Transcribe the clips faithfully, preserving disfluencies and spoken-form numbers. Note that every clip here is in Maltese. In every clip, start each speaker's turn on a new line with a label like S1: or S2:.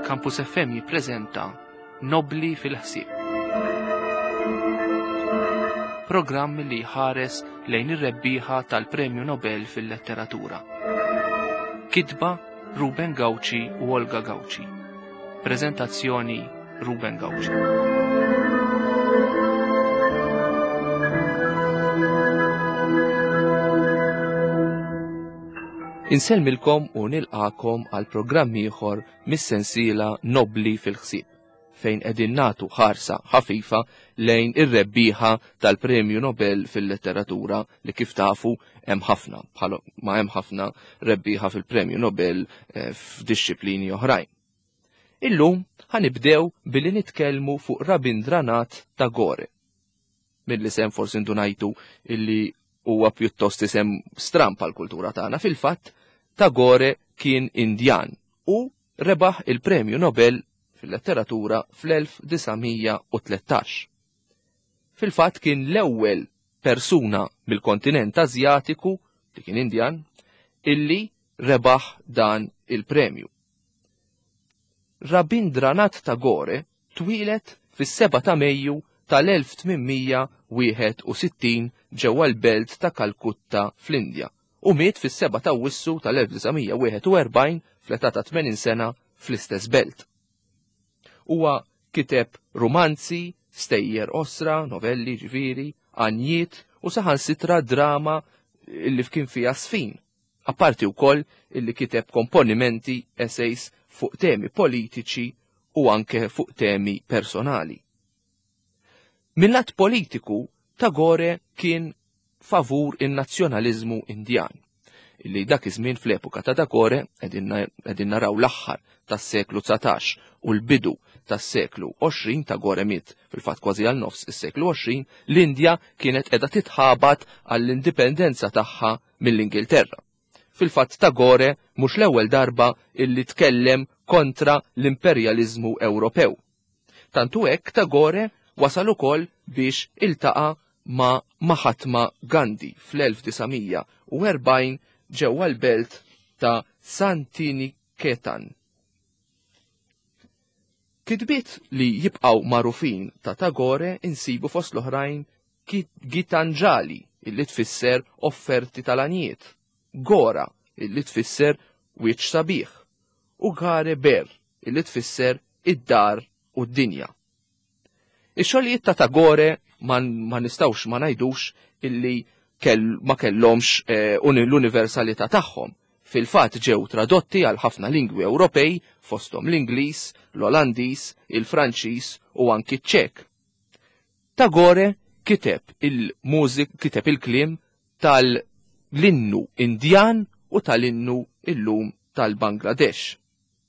S1: Campus F M jippreżenta Nobbli fil-ħsieb. Programm li ħares lejn ir-rebbieħa tal-Premju Nobel fil-Letteratura. Kitba Ruben Gauci u Olga Gauci. Preżentazzjoni Ruben Gauci. Inselmilkom u nilqakom għal programm ieħor mis-sensiela Nobbli fil-ħsieb, fejn qegħdin nagħtu ħarsa ħafifa lejn ir-rebbieħa tal-Premju Nobel fil-Letteratura li kif tafu hemm ħafna, bħal ma hemm ħafna rebbieħa fil-Premju Nobel f'dixxiplini oħrajn. Illum ħanibdew billi nitkellmu fuq Rabindranath Tagore. Mill-isem forsi ndunajtu illi huwa pjuttost isem strampa l-kultura tagħna, fil-fatt Tagore kien Indjan u rebaħ il-Premju Nobel fil-Letteratura fl-elf disgħamija u tletax. Fil-fatt kien l-ewwel persuna mill-kontinent Asjatiku li kien Indjan illi rebaħ dan il-premju. Rabindranath Tagore twilet fis-seba' ta' Mejju tal-elf tminmija wieħed u sittin ġewwa l-belt ta' Kalkutta fl-Indja u miet fis-seba' ta' Awwissu tal-elf disgħamija wieħed u erbgħin fl-età ta' tmenin sena fl-istess belt. Huwa kiteb romanzi, stejjer osra, novelli ġifieri, għanjiet u saħansitra drama illi kien fiha sfin, apparti wkoll illi kiteb komponimenti essays fuq temi politiċi u anke fuq temi personali. Mill-lat politiku, Tagore kien favur in-nazzjonaliżmu Indjan, illi dak iż-żmien fl-epoka ta' Tagore qegħdin naraw l-aħħar tas-seklu tsatax u l-bidu tas-seklu għoxrin. Tagore miet fil-fatt kważi għal nofs is-seklu għoxrin, l-Indja kienet qiegħda titħabat għall-indipendenza tagħha mill-Ingilterra. Fil-fatt Tagore mhux l-ewwel darba illi tkellem kontra l-imperjaliżmu Ewropew. Tantu hekk Tagore wasal ukoll biex iltaqa' ma' Mahatma Gandhi fl-elf disgħamija u erbgħin ġewwa l-belt ta' Santiniketan. Kitbiet li jibqgħu magħrufin ta' Tagore insibu fost l-oħrajn Gitanjali illi tfisser offerti tal-għanijiet, Gora illi tfisser wiċċ sabiħ u Gare Ber illi tfisser id-dar u d-dinja. Ix-xogħlijiet ta' Tagore ma nistgħux ma ngħidux illi kell, ma kellhomx eh, l-universalità tagħhom. Fil-fatt ġew tradotti għal ħafna lingwi Ewropej fosthom l-Ingliż, l-Olandiż, il-Franċiż u anki ċ-Ċek. Tagore kiteb il-mużik, kiteb il-kliem tal-innu Indjan u tal-innu illum tal-Bangladesh.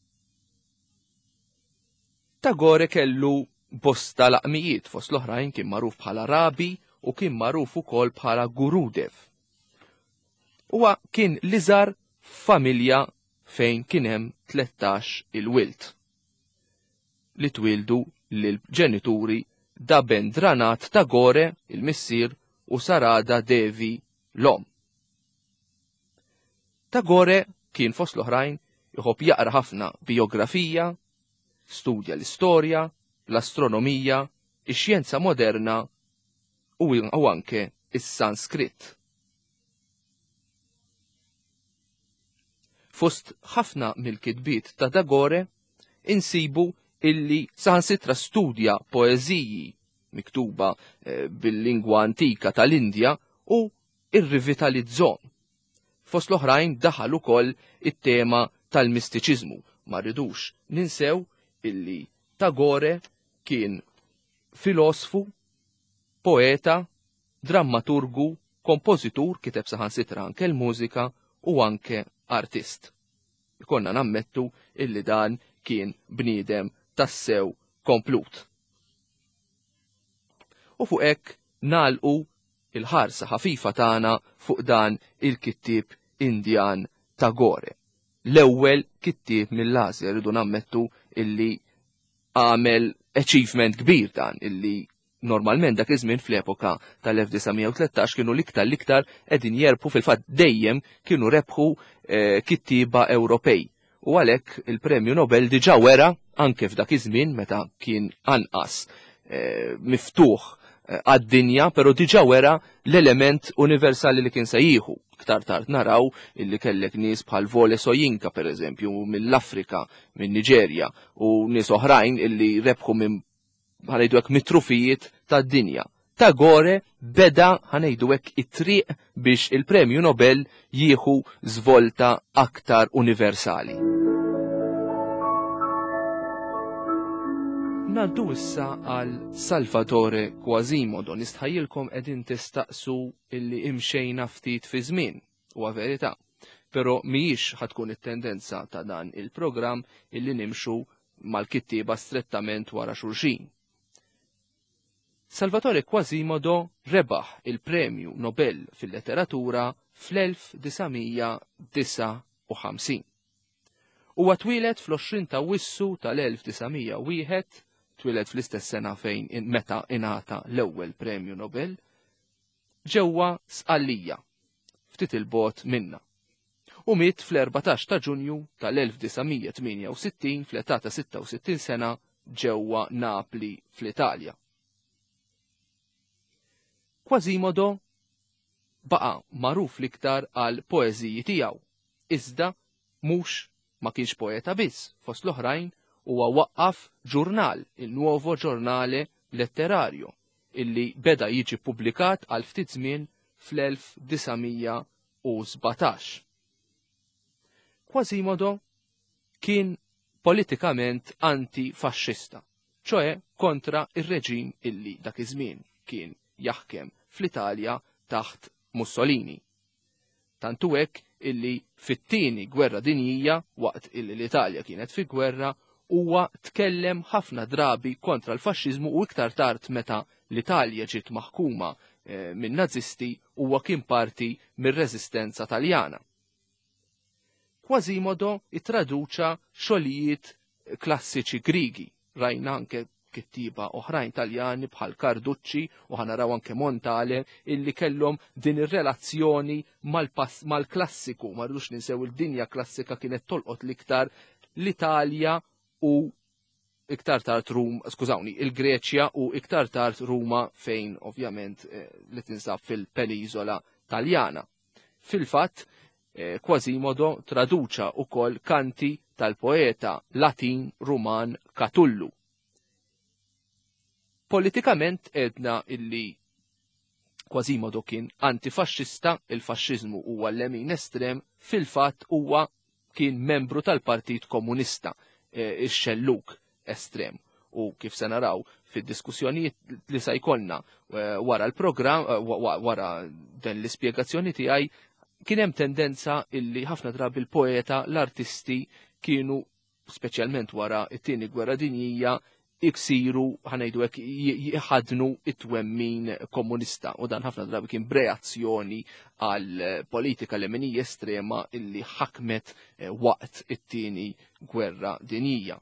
S1: Tagore kellu bosta laqmijiet fost l-oħrajn kien magħruf bħala Rabi u kien magħruf ukoll bħala Gurudev. Huwa kien l-iżgħar familja fejn kien hemm tlettax il-wild li twildu lill-ġenituri Rabindranath Tagore il-missier u Sarada Devi l-om. Tagore kien fost l-oħrajn iħobb jaqra ħafna biografija, studja l-istorja, l-astronomija, ix-xjenza moderna u anke is-Sanskrit. Fost ħafna mill-kitbiet ta' Tagore insibu illi saħansitra studja poeżiji miktuba eh, bil-lingwa antika tal-Indja u irrivitalizzhom. Fost l-oħrajn daħal ukoll it-tema tal-mistiċiżmu. Ma rridux ninsew illi Tagore kien filosofu, poeta, drammaturgu, kompożitur, kiteb saħansitra anke l-mużika u anke artist. Ikonna nammettu illi dan kien bniedem tassew komplut. U fuq hekk nagħlqu il-ħarsa ħafifa tagħna fuq dan il-kittieb Indjan Tagore. L-ewwel kittieb mill-Asja rridu nammettu illi għamel achievement kbir dan illi normalment dak iż-żmien fl-epoka tal-elf disgħamija u tletax kienu l-iktar l-iktar qegħdin jerbħu fil-fatt dejjem kienu rebħu eh, kittieba Ewropej U għalhekk il-Premju Nobel diġà wera anke f'dak iż-żmien meta kien anqas eh, miftuħ eh, għad-dinja, però diġà wera l-element universali li kien se jieħu. Ktar tard naraw illi kellek nies bħal Wole Soyinka pereżempju mill-Afrika, minn Niġerja, u nies oħrajn illi rebħu minn ħanejdu hekk mitrufijiet tad-dinja. Tagore beda ħanejdu hekk it-triq biex il-Premju Nobel jieħu żvolta aktar universali. Naddu issa għal Salvatore Quasimodo. Nistħajjilkom qegħdin tistaqsu illi imxejna ftit fi żmien, huwa verità, però mhijiex ħatkun it-tendenza ta' dan il-programm illi nimxu mal-kittieba strettament wara xulxin. Salvatore Quasimodo rebaħ il-Premju Nobel fil-Letteratura fl-elf disgħamija disa' u ħamsin. Huwa twieled fl-għoxrin ta' Wissu tal-elf disgħamija u wieħed, twieled fl-istess sena fejn in meta ingħata l-ewwel Premju Nobel, ġewwa Sqallija, ftit il-bogħod minnha. U miet fl-erbatax ta' Ġunju tal-elf disgħamija tminja u sittin fl-età ta' sitta u sittin sena ġewwa Napli fl-Italja. Quasimodo baqa' magħruf l-iktar għal poeżiji tiegħu, iżda mhux ma kienx poeta biss, fost l-oħrajn huwa waqqaf ġurnal, il-Nuovo Giornale Letterario, illi beda jiġi pubblikat għal ftit żmien fl-elf disgħamija u sbatax. Quasimodo kien politikament antifaxxista, ċoe kontra ir-reġim illi dak iż-żmien kien jaħkem fl-Italja taħt Mussolini. Tantu hekk illi fit-tieni gwerra dinjija, waqt illi l-Italja kienet fi gwerra, huwa tkellem ħafna drabi kontra l-faxxiżmu u iktar tard meta l-Italja ġiet maħkuma eh, minn nazisti huwa kien parti mir-Reżistenza Taljana. Quasimodo ittraduċa xogħlijiet klassiċi Grigi, rajna anke kittiba oħrajn Taljani bħal Carducci u ħanaraw anke Montale illi kellhom din ir-relazzjoni mal-klassiku, ma rridux ninsew il-dinja klassika kienet tolqot l-iktar l-Italja u iktar tard Rum, skużawni, il-Greċja u iktar tard Ruma fejn ovvjament eh, li tinsab fil-Peniżola Taljana. Fil-fatt, eh, Quasimodo traduċa ukoll kanti tal-poeta Latin Ruman Catullu. Politikament edna illi Quasimodo kien antifaxxista, il-faxxiżmu huwa l-lemin estrem, fil-fatt huwa kien membru tal-Partit Komunista, e, ix-xelluk estrem. U kif se naraw fid-diskussjonijiet li se jkollna e, wara l-programm, e, wara dan l-ispjegazzjoni tiegħi, kien hemm tendenza illi ħafna drabi il-poeta, l-artisti kienu speċjalment wara it-tieni gwerra dinjija iksiru ħanejdu hekk jħadnu it-twemmin komunista u dan ħafna drabi kien reazzjoni għal politika leminija estrema illi ħakmet waqt it-tieni gwerra dinjija.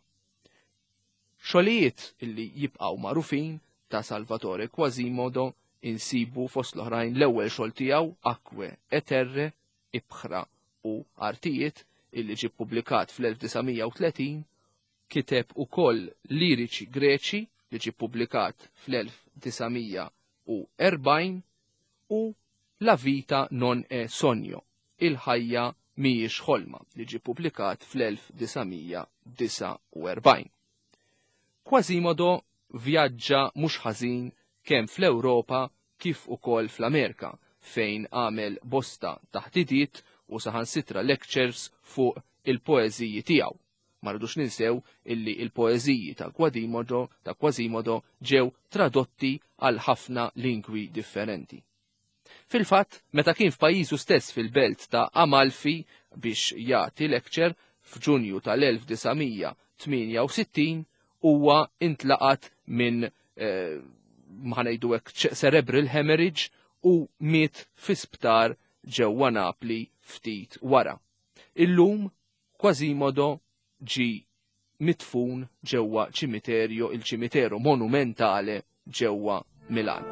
S1: Xogħlijiet illi jibqgħu magħrufin ta' Salvatore Quasimodo insibu fost l-oħrajn l-ewwel xogħol tiegħu Acque Eterre, Ibħra u Artijiet illi ġie ppubblikat fl-elf disgħamija u tletin, kiteb ukoll liriċi Greċi li ġie ppubblikat fl-elf disgħamija u erbgħin u La vita non è sogno, il-ħajja mhijiex ħolma li ġie ppubblikat fl-elf disgħamija disa' u erbgħin. Quasimodo vjaġġa mhux ħażin kemm fl-Ewropa kif ukoll fl-Amerika fejn għamel bosta taħdidiet u saħansitra lectures fuq il-poeżiji tiegħu. Ma rridux ninsew illi il-poeżiji ta' Quasimodo ta' Quasimodo ġew tradotti għal ħafna lingwi differenti. Fil-fatt, meta kien f'pajjiżu stess fil-belt ta' Amalfi biex jagħti lecture f'Ġunju tal-elf disgħamija tminja u sittin huwa intlaqat minn eh, ma ngħidu hekk cerebral hemorrhage u miet fi sptar ġewwa Napli ftit wara. Illum Quasimodo ġi mitfun ġewwa ċimiterju il-ċimiteru monumentale ġewwa Milan.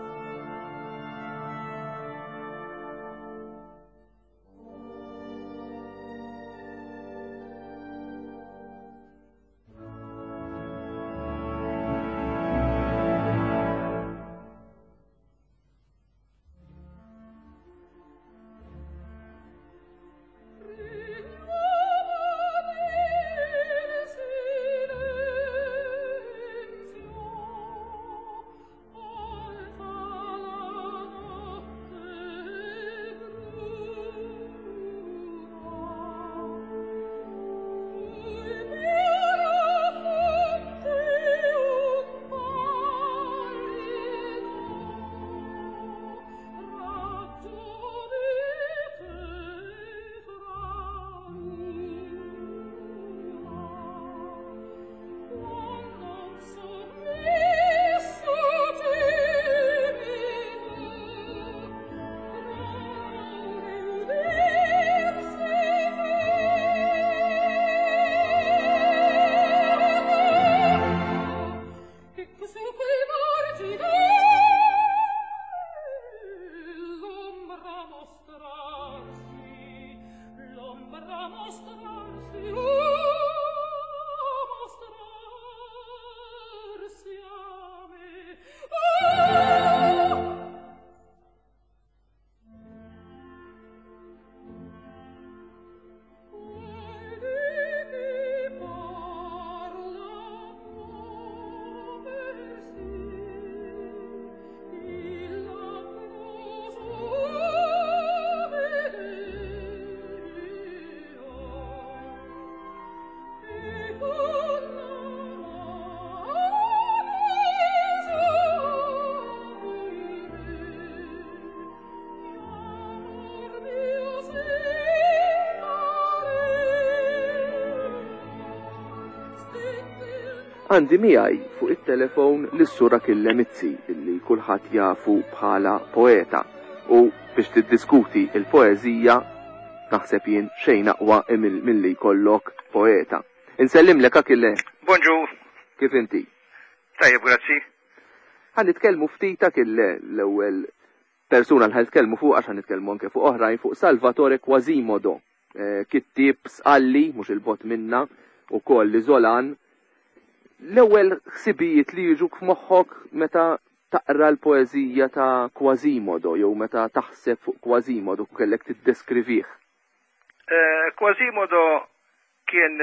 S1: Għandi miegħi fuq it-telefon lis-sura Killemizzi illi kulħadd jafu bħala poeta u biex tiddiskuti il-poeżija naħseb jien xejn aqwa milli jkollok poeta. Insellimlek Akille.
S2: Bonġu.
S1: Kif inti?
S2: Tajjeb, grazzi.
S1: Ħan nitkellmu ftit Akille l-ewwel persuna li ħnitkellmu fuq għax nitkellmu anke fuq oħrajn fuq Salvatore Quasimodo. Kittieb sqalli mhux il-bot minna ukoll li Zolan. L-ewwel ħsibijiet li jiġuk f'moħħok meta taqra l-poeżija ta' Quasimodo jew meta taħseb fuq Quasimodo kellek tiddeskrivih.
S2: Quasimodo kien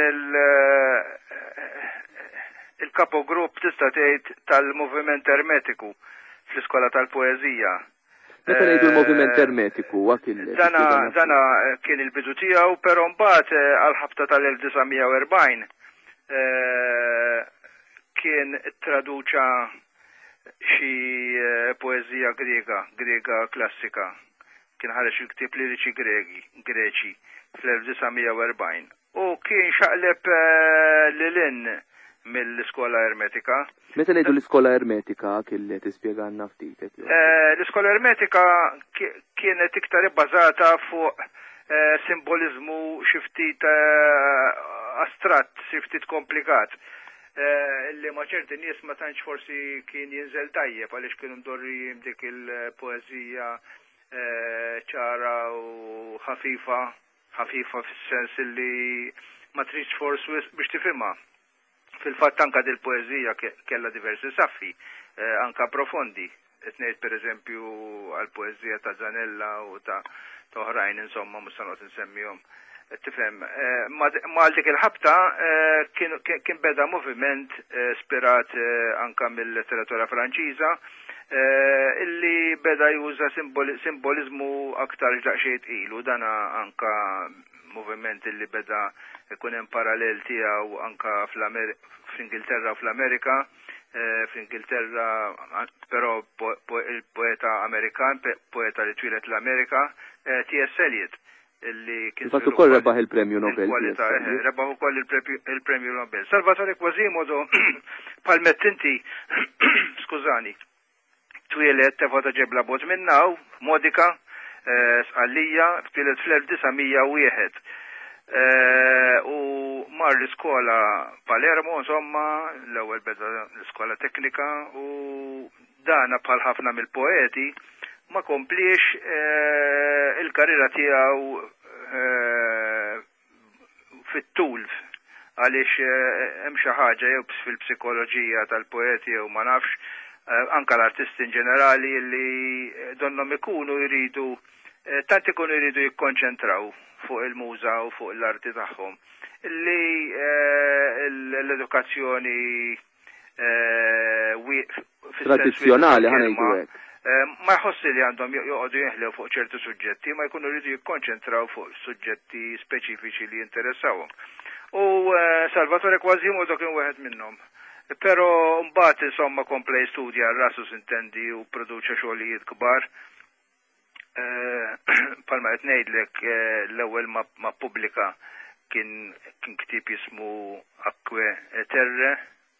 S2: il-kapogrupp tista' tgħid tal-moviment ermetiku fl-iskola tal-poeżija.
S1: Meta ngħidu l-moviment ermetiku
S2: dana dana kien il-bidu tiegħu, però mbagħad għal-ħabta tal-elf tisa' u erbgħin kien traduċa xi poezija grega, grega klassika. Kien ħareġ il-ktieb liriċi gregi, greċi fl-elf tisa' u erbgħin. U kien xaqleb lilin mill-iskola ermetika.
S1: Meta ngħidu l-iskola ermetika kelli tispjegana ftit.
S2: L-iskola ermetika kienet iktar ibbażata fuq simbolizmu xi ftit astratt, xi ftit komplikat. Illi ma ċerti nies ma tantx forsi kien jinżel tajjeb għaliex kienu mdorri dik il-poeżija ċara u ħafifa, ħafifa fis-sens illi ma tridx forsi biex tifhimha. Fil-fatt anke dil-poeżija kellha diversi saffi, anke profondi. Qed ngħid pereżempju għall-poeżija ta' Zanella u ta' oħrajn insomma mhux se noqgħod insemmihom. Tifhem, ma' dik il-ħabta kien beda moviment ispirat anka mill-letteratura Franċiża illi beda juża simbolizmu aktar daqsxejn tqil, dana anka moviment illi beda ikun hemm parallel tiegħu anka fl-Ingilterra u fl-Amerika. Fl-Ingilterra però il-poeta Amerikan, poeta li twilet l-Amerika, T S Eliot. Illi kien
S1: Fattu ukoll rebaħ il-Premju Nobel.
S2: Rebaħ ukoll il-Premju Nobel. Salvatore Quasimodo palmet inti, skużani, twilet tefota ġebla bot minnaw, modika, sqallija, twilet fl-elf tisa' u wieħed. U mar l-iskola Palermo, insomma, l-ewwel beda l-iskola teknika u dana bħal ħafna mill-poeti ma komplix il-karriera tiegħu fit-tul għaliex hemm xi ħaġa jew fil-psikoloġija tal-poeti jew ma nafx anke l-artisti in ġenerali li donhom ikunu jridu tant ikunu jridu jikkonċentraw fuq il-muża u fuq l-arti tagħhom li l-edukazzjoni
S1: tradizzjonali ħanejdu hekk.
S2: Ma jħossi li għandhom joqogħdu jeħlew fuq ċerti suġġetti, ma jkunu rridu jikkonċentraw fuq suġġetti speċifiċi li jinteressawhom. U Salvatore Quasimodo kien wieħed minnhom. Però mbagħad insomma kompla jistudja rasu sintendi u produċa xogħlijiet kbar. Palma qed ngħidlek l-ewwel ma pubblika kien kien ktieb jismu Acque Terre,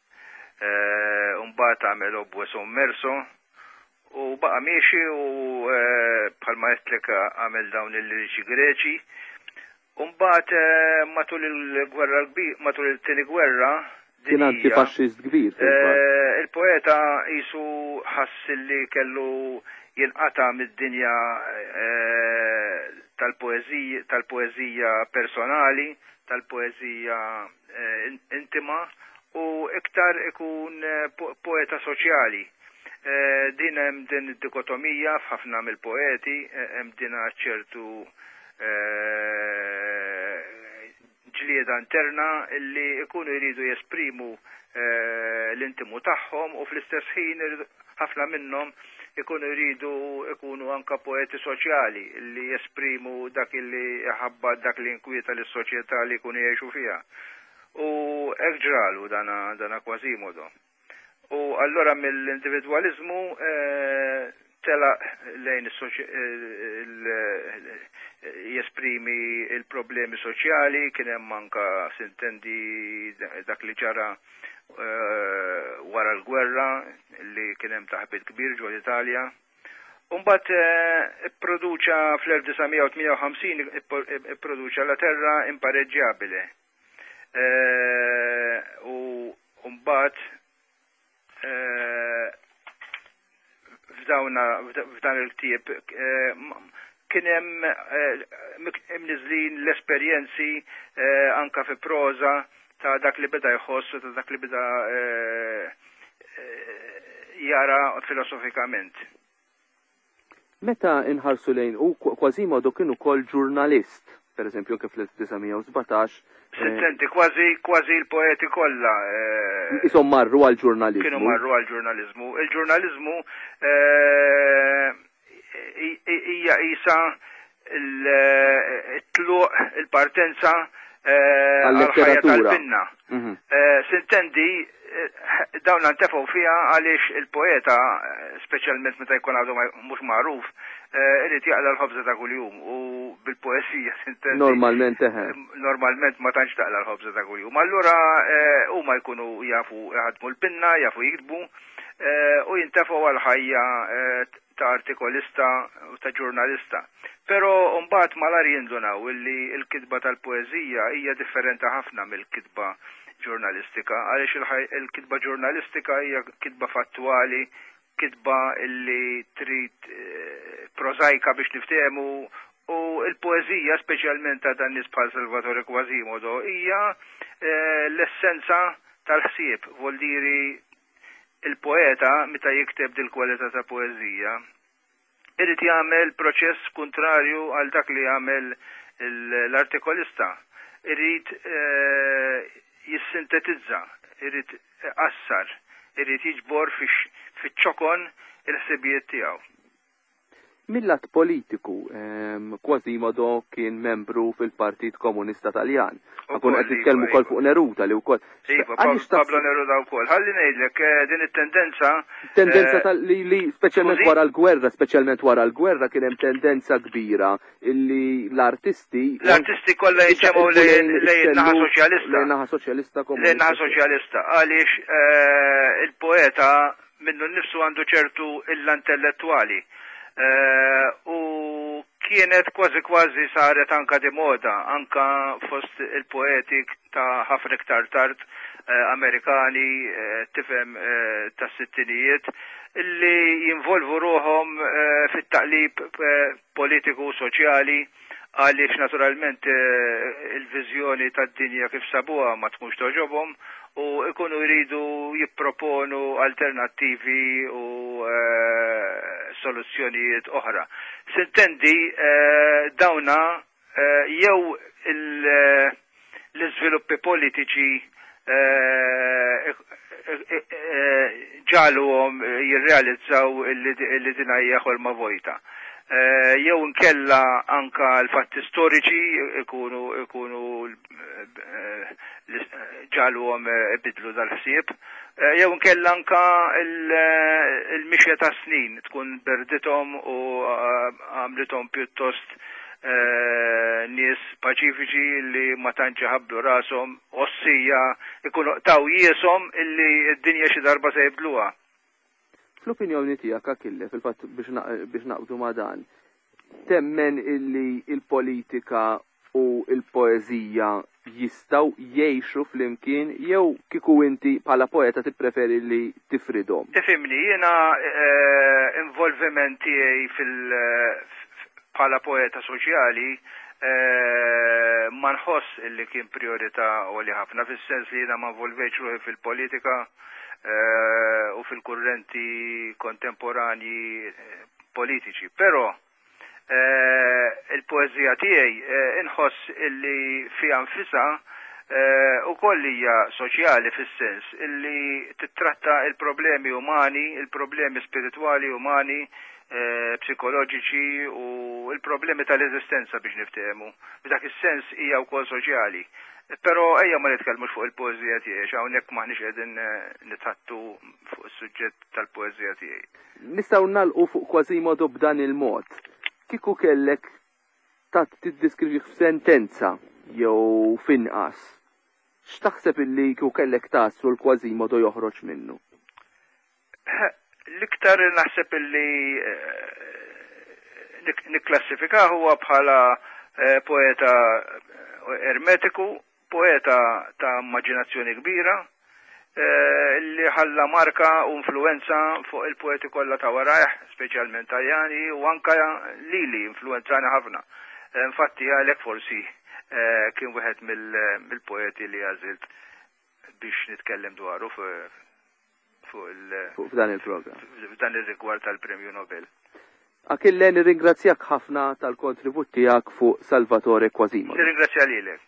S2: u mbagħad għamel Obue Sommerso. U baqa miexi u bħalma jtlek għamel dawn il-liriċi greċi. Umbat matul il-gwerra matul il-tini gwerra
S1: kien antifaxxist kbir.
S2: Il-poeta jisu ħass li kellu jinqata mid-dinja tal-poezija tal-poezija personali, tal-poezija intima u iktar ikun poeta soċjali. Din hemm din id-dikotomija f'ħafna mill-poeti, hemm din ċertu ġlieda interna illi ikunu jridu jesprimu l-intimu tagħhom u fl-istess ħin ħafna minnhom ikunu jridu ikunu anka poeti soċjali illi jesprimu dak illi ħabba dak li inkwieta lis-soċjetà li jkunu jgħixu fiha. U hekk ġralu dana dana Quasimodo. U allora mill-individualizmu tela lejn jesprimi il-problemi soċjali, kien hemm anka sintendi dak li ġara wara l-gwerra li kien hemm taħbit kbir ġol Italja. Mbagħad ipproduċa fl-elf tisgħumija u tmija u ħamsin ipproduċa La Terra Impareggiabile. U mbagħad f'dan il-ktieb kien hemm imniżlin l-esperjenzi anka fi proza ta' dak li beda jħoss ta' dak li beda jara filosofikament.
S1: Meta inħarsu lejn u Quasimodo kien ukoll ġurnalist, per eżempju anke fl-elf tisgħumija u sbatax.
S2: Senti, kważi kważi l-poeti kollha.
S1: Isom marru għall-ġurnaliżmu.
S2: Kienu marru għall-ġurnaliżmu. Il-ġurnaliżmu hija qisha l-tluq il-partenza għal-ħajja tal-binna. Sintendi, dawn ntefgħu fiha għaliex il-poeta, speċjalment meta jkun għadu mhux magħruf, irid jaqla l-ħobża ta' kuljum u bil-poesija sintendi.
S1: Normalment eħe.
S2: Normalment ma tantx taqla l-ħobża ta' kuljum. Allura huma jkunu jafu jaħdmu l-binna, jafu jiktbu u jintefgħu għal-ħajja ta' artikolista u ta' ġurnalista. Però mbagħad malar jindunaw illi l-kitba tal-poeżija hija differenti ħafna mill-kitba ġurnalistika, għaliex il-kitba ġurnalistika hija kitba fattwali, kitba illi trid prozaika biex niftehmu, u l-poeżija speċjalment ta' dan nies bħal Salvatore Quasimodo hija l-essenza tal-ħsieb, vuol diri il-poeta meta jikteb dil kwalità ta' poeżija irid jagħmel proċess kontrarju għal dak li jagħmel l-artikolista. Irid jissintetizza, irid qassar, irid jiġbor fiċ-ċokon il-ħsibijiet tiegħu.
S1: Mill-lat politiku, Quasimodo kien membru fil-Partit Komunista Taljan. Għakun qed nitkellmu wkoll fuq Neruda li wkoll.
S2: Iva, Pablo Neruda wkoll. Ħalli ngħidlek din it-tendenza.
S1: Tendenza li speċjalment wara l-gwerra, speċjalment wara l-gwerra kien hemm tendenza kbira illi l-artisti.
S2: L-artisti kollha jiġġemgħu lejn naħa soċjalista.
S1: Lejn naħa soċjalista komunista.
S2: Lejn naħa soċjalista. Għaliex il-poeta minnu nnifsu għandu ċertu illa intellettwali. U kienet kważi kważi saret anka di moda, anka fost il-poeti ta' ħafna iktar tard Amerikani tifhem tas sittinijiet illi jinvolvu ruhom fit-taqlib politiku soċjali għaliex naturalment il-viżjoni tad-dinja kif sabuha ma tkunx toġobhom u ikunu jridu jipproponu alternattivi u soluzzjonijiet oħra. Sintendi dawna jew l-iżviluppi politiċi ġaluhom jirrealizzaw illi din hija ħolma vojta. Jew nkella anka l-fatti storiċi ikunu ikunu ġaluhom ibidlu dal-ħsieb. Jew nkella anka il-mixja ta' snin tkun berdithom u għamlithom pjuttost nies paċifiċi li ma tantx ħabdu rashom ossija ikunu taw jiesom illi d-dinja xi darba se jibdluha.
S1: Fl-opinjoni tiegħek Akille, fil-fatt biex naqbdu ma' dan, temmen illi il-politika u il-poeżija jistgħu jgħixu flimkien jew kieku inti bħala poeta tippreferi li tifridhom?
S2: Tifhimni, jiena involviment tiegħi fil bħala poeta soċjali ma nħoss illi kien priorità għoli ħafna fis-sens li jiena ma involvejtx ruħi fil-politika u fil-kurrenti kontemporani politiċi. Però il-poezija tiegħi inħoss illi fiha nfisha u kollija soċjali fis-sens illi titratta il-problemi umani, il-problemi spirituali umani, psikoloġiċi u il-problemi tal-eżistenza biex niftehmu. B'dak is-sens hija wkoll soċjali. Però ejja ma nitkellmux fuq il-poeżija tiegħi, hawnhekk maħniex qegħdin nitħattu fuq is-suġġett tal-poeżija tiegħi.
S1: Nistgħu nagħlqu fuq Quasimodo b'dan il-mod. Kieku kellek tat tiddiskrivih f'sentenza jew f'inqas, x'taħseb illi kieku kellek taslu l-Quasimodo joħroġ minnu?
S2: L-iktar naħseb illi nikklassifikaw huwa bħala poeta ermetiku, poeta ta' immaġinazzjoni kbira, li ħalla marka u influenza fuq il-poeti kollha ta' warajh, speċjalment Taljani, u anka lili influenzani ħafna. Infatti għalhekk forsi kien wieħed mill-poeti li għażilt biex nitkellem dwaru
S1: fuq dan il-programm.
S2: F'dan ir-rigward tal-Premju Nobel.
S1: Akille nirringrazzjak ħafna tal-kontribut tiegħek fuq Salvatore Quasimodo.
S2: Nirringrazzja lilek.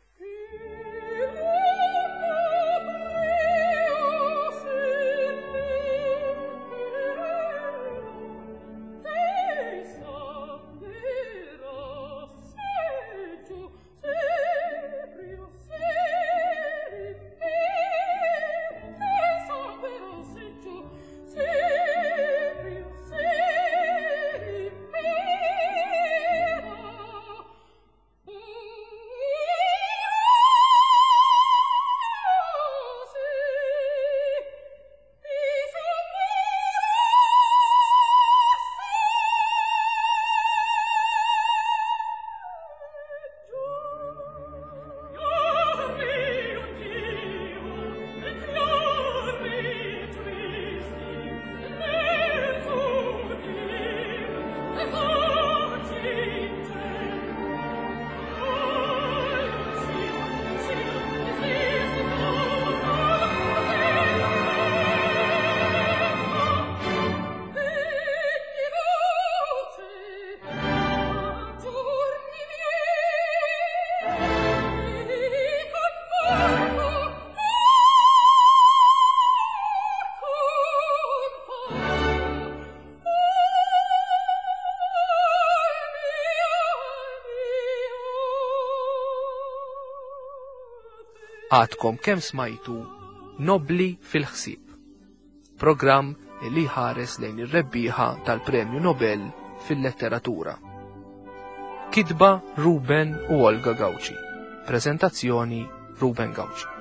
S1: Għadkom kemm smajtu Nobli fil-ħsieb, programm li ħares lejn ir-rebbieħa tal-Premju Nobel fil-letteratura. Kitba Ruben u Olga Gawci. Preżentazzjoni Ruben Gawci.